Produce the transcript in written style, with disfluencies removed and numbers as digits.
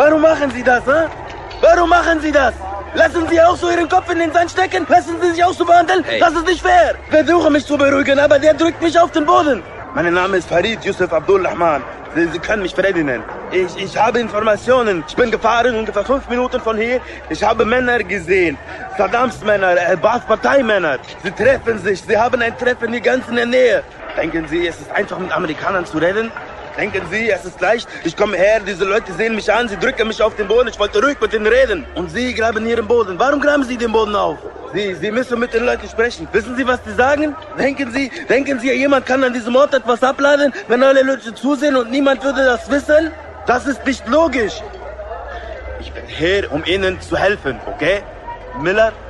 Warum machen Sie das, hä? Warum machen Sie das? Lassen Sie auch so Ihren Kopf in den Sand stecken? Lassen Sie sich auch so behandeln? Hey. Das ist nicht fair. Versuche mich zu beruhigen, aber der drückt mich auf den Boden. Mein Name ist Farid Yusuf Abdulrahman. Sie können mich Freddy nennen. Ich habe Informationen. Ich bin gefahren, ungefähr 5 Minuten von hier. Ich habe Männer gesehen. Saddams Männer, Baath-Parteimänner. Sie treffen sich. Sie haben ein Treffen hier ganz in der Nähe. Denken Sie, es ist einfach mit Amerikanern zu reden? Denken Sie, es ist leicht? Ich komme her, diese Leute sehen mich an, sie drücken mich auf den Boden. Ich wollte ruhig mit ihnen reden. Und Sie graben hier den Boden. Warum graben Sie den Boden auf? Sie müssen mit den Leuten sprechen. Wissen Sie, was die sagen? Denken Sie, jemand kann an diesem Ort etwas abladen, wenn alle Leute zusehen und niemand würde das wissen? Das ist nicht logisch. Ich bin hier, um Ihnen zu helfen, okay? Miller?